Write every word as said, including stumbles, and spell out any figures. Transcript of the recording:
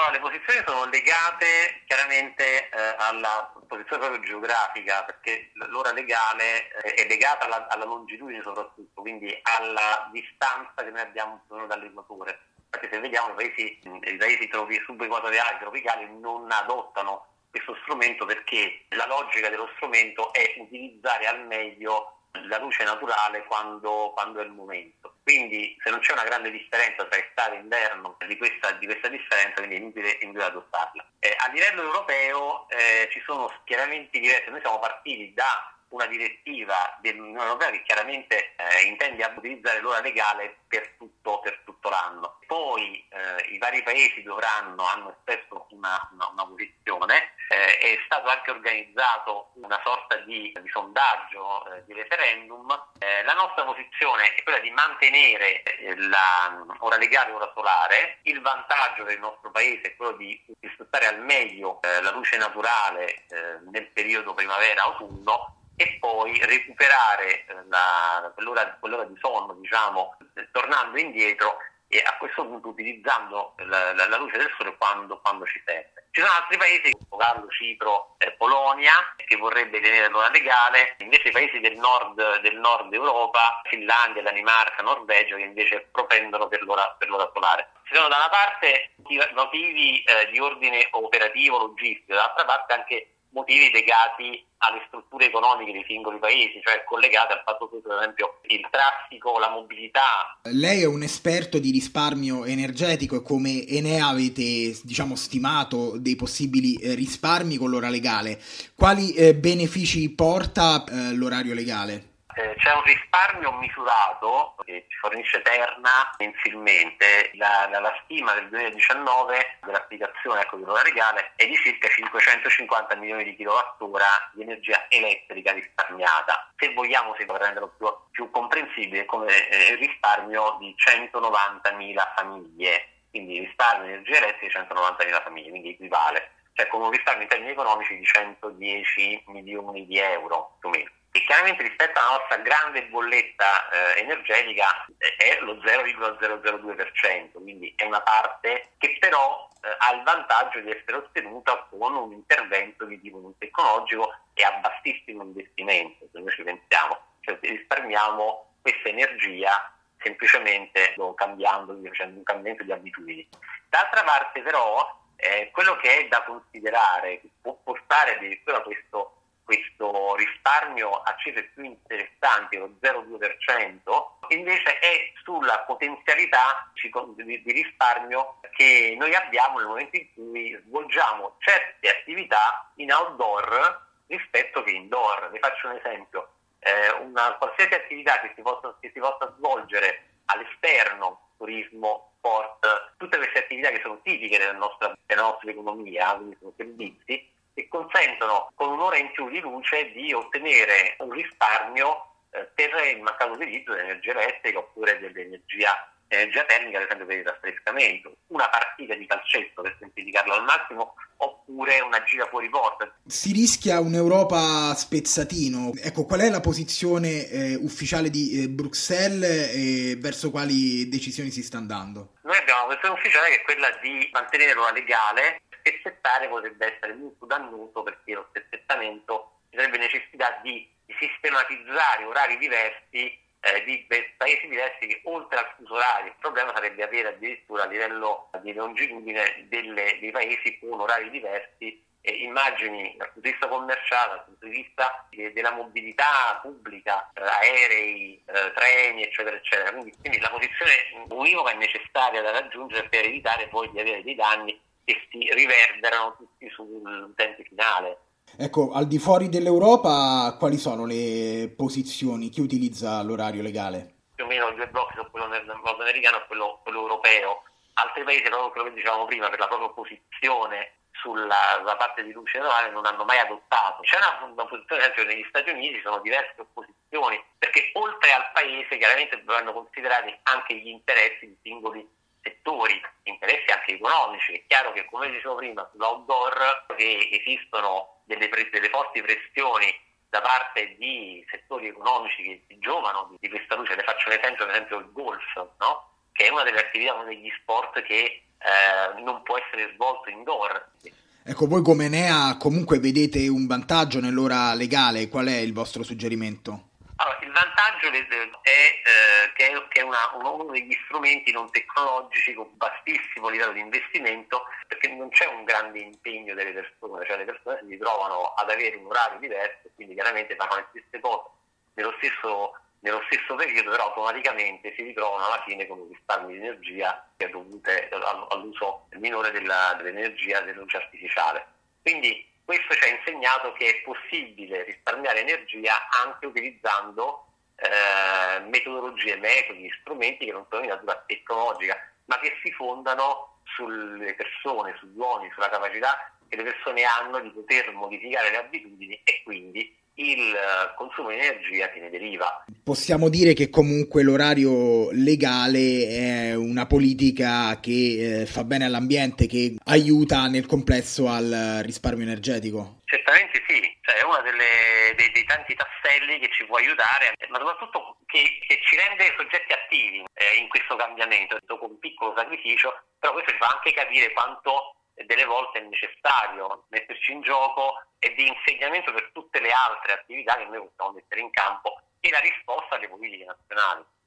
Allora, le posizioni sono legate chiaramente eh, alla posizione proprio geografica, perché l'ora legale eh, è legata alla, alla longitudine soprattutto, quindi alla distanza che noi abbiamo più o meno dall'equatore. Perché se vediamo i paesi, i paesi tropi, subequatoriali, tropicali non adottano questo strumento perché la logica dello strumento è utilizzare al meglio la luce naturale quando, quando è il momento. Quindi se non c'è una grande differenza tra estate e inverno di questa, di questa differenza, quindi è inutile, è inutile adottarla. Eh, a livello europeo eh, ci sono schieramenti diversi. Noi siamo partiti da una direttiva dell'Unione Europea che chiaramente eh, intende utilizzare l'ora legale per tutto, per tutto l'anno. Poi eh, i vari paesi dovranno, hanno espresso una, una, una posizione, eh, è stato anche organizzato una sorta di, di sondaggio, eh, di referendum. Eh, la nostra posizione è quella di mantenere eh, la ora legale e ora solare. Il vantaggio per il nostro paese è quello di sfruttare al meglio eh, la luce naturale eh, nel periodo primavera-autunno, e poi recuperare la, quell'ora, quell'ora di sonno, diciamo, tornando indietro e a questo punto utilizzando la, la, la luce del sole quando, quando ci serve. Ci sono altri paesi, Portogallo, Cipro, eh, Polonia, che vorrebbe tenere l'ora legale, invece i paesi del nord, del nord Europa, Finlandia, Danimarca, Norvegia, che invece propendono per l'ora, per l'ora solare. Ci sono da una parte motivi eh, di ordine operativo, logistico, dall'altra parte anche motivi legati alle strutture economiche dei singoli paesi, cioè collegate al fatto che, per esempio, il traffico, la mobilità. Lei è un esperto di risparmio energetico e come Enea avete, diciamo, stimato dei possibili eh, risparmi con l'ora legale. Quali eh, benefici porta eh, l'orario legale? Eh, c'è un risparmio misurato che ci fornisce Terna mensilmente. La, la, la stima del duemiladiciannove dell'applicazione ecco, dell'ora legale è di circa cinquecentocinquanta milioni di kilowattora di energia elettrica risparmiata. Se vogliamo, si può renderlo più, più comprensibile, come eh, il risparmio di centonovantamila famiglie. Quindi il risparmio di energia elettrica di centonovantamila famiglie, quindi equivale. Cioè con un risparmio in termini economici di centodieci milioni di euro più o meno. E chiaramente rispetto alla nostra grande bolletta eh, energetica eh, è lo zero virgola zero zero due per cento, quindi è una parte che però eh, ha il vantaggio di essere ottenuta con un intervento di tipo non tecnologico e a bassissimo investimento, se noi ci pensiamo, cioè risparmiamo questa energia semplicemente cambiando, facendo un cambiamento di abitudini. D'altra parte però eh, quello che è da considerare, che può portare addirittura a questo questo risparmio a cifre più interessanti, lo zero virgola due per cento, invece è sulla potenzialità di risparmio che noi abbiamo nel momento in cui svolgiamo certe attività in outdoor rispetto che indoor. Vi faccio un esempio, eh, una qualsiasi attività che si possa, che si possa svolgere all'esterno, turismo, sport, tutte queste attività che sono tipiche della nostra, della nostra economia, quindi sono servizi, e consentono con un'ora in più di luce di ottenere un risparmio eh, per il mancato utilizzo dell'energia elettrica oppure dell'energia energia termica, ad esempio per il raffrescamento, una partita di calcetto per semplificarlo al massimo, oppure una gira fuori porta. Si rischia un'Europa spezzatino. Ecco, qual è la posizione eh, ufficiale di eh, Bruxelles e verso quali decisioni si sta andando? Noi abbiamo una posizione ufficiale che è quella di mantenere l'ora legale. Spezzettare potrebbe essere molto dannoso perché lo spezzettamento ci sarebbe necessità di, di sistematizzare orari diversi eh, di paesi diversi che oltre al fuso orario. Il problema sarebbe avere addirittura a livello di longitudine delle, dei paesi con orari diversi. E immagini dal punto di vista commerciale, dal punto di vista de, della mobilità pubblica, eh, aerei, eh, treni, eccetera, eccetera. Quindi, quindi la posizione univoca è necessaria da raggiungere per evitare poi di avere dei danni che si riverberano tutti sull'utente finale. Ecco, al di fuori dell'Europa, quali sono le posizioni? Chi utilizza l'orario legale? Più o meno i due blocchi sono quello nordamericano e quello, quello europeo. Altri paesi, proprio quello che dicevamo prima, per la propria posizione sulla, sulla parte di luce solare non hanno mai adottato. C'è una, una posizione, ad esempio negli Stati Uniti ci sono diverse opposizioni, perché oltre al paese chiaramente vanno considerati anche gli interessi di singoli settori, interessi anche economici. È chiaro che, come dicevo prima, sull'outdoor che esistono delle, pre- delle forti pressioni da parte di settori economici che si giovano di, di questa luce. Le faccio un esempio, per esempio il golf, no? Che è una delle attività, uno degli sport che eh, non può essere svolto indoor. Ecco, voi come Enea comunque vedete un vantaggio nell'ora legale, qual è il vostro suggerimento? Allora, il vantaggio è, eh, che è, che è una, uno degli strumenti non tecnologici con bassissimo livello di investimento, perché non c'è un grande impegno delle persone, cioè le persone si ritrovano ad avere un orario diverso, quindi chiaramente fanno le stesse cose nello stesso, nello stesso periodo, però automaticamente si ritrovano alla fine con un risparmio di energia dovute all'uso minore della, dell'energia della luce artificiale. Quindi questo ci ha insegnato che è possibile risparmiare energia anche utilizzando eh, metodologie, metodi, strumenti che non sono di natura tecnologica, ma che si fondano sulle persone, sugli uomini, sulla capacità che le persone hanno di poter modificare le abitudini e quindi il consumo di energia che ne deriva. Possiamo dire che comunque l'orario legale è una politica che eh, fa bene all'ambiente, che aiuta nel complesso al risparmio energetico? Certamente sì, cioè è uno delle, dei, dei tanti tasselli che ci può aiutare, ma soprattutto che, che ci rende soggetti attivi eh, in questo cambiamento, con un piccolo sacrificio, però questo ci fa anche capire quanto delle volte è necessario metterci in gioco e di insegnamento per tutte le altre attività che noi possiamo mettere in campo e la risposta alle politiche nazionali.